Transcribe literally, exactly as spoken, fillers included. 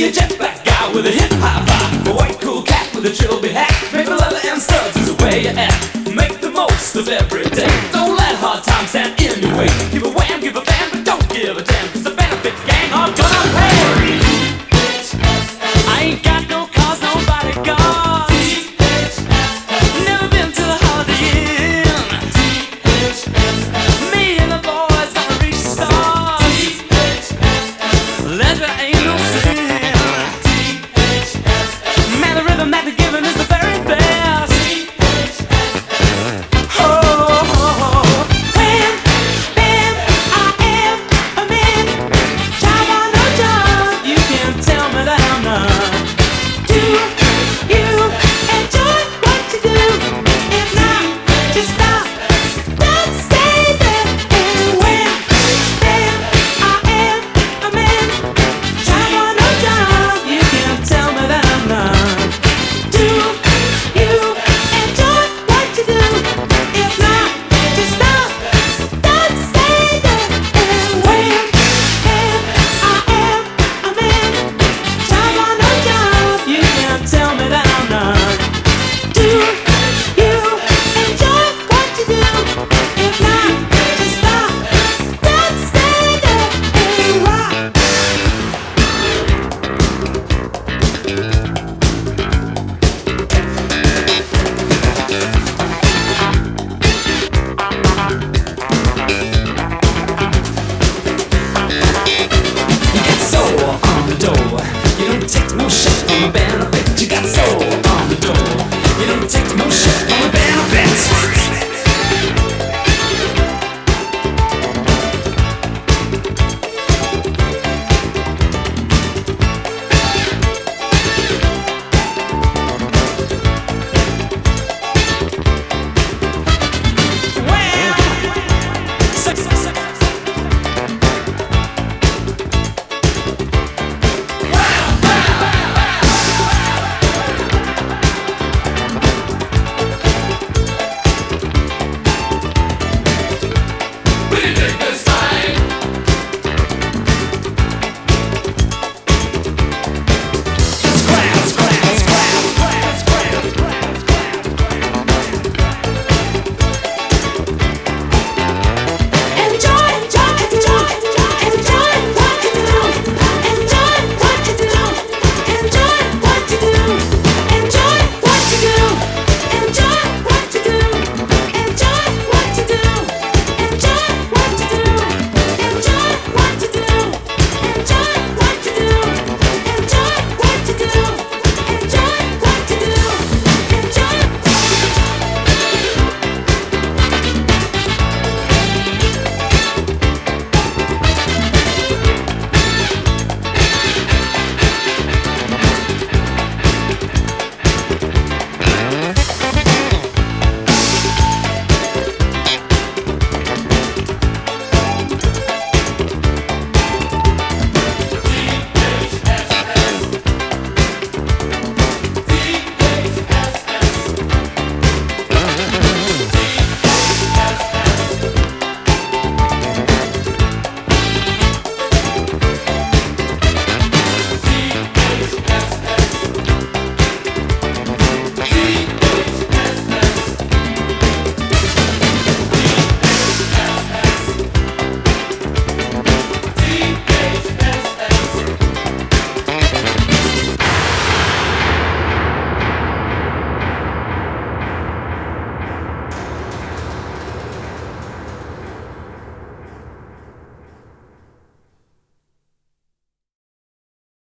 be a jet black guy with a hip high vibe, a white cool cat with a trilby hat, maple leather and studs is the way you act. Make the most of every day. Don't let hard times stand in your way. Keep a wham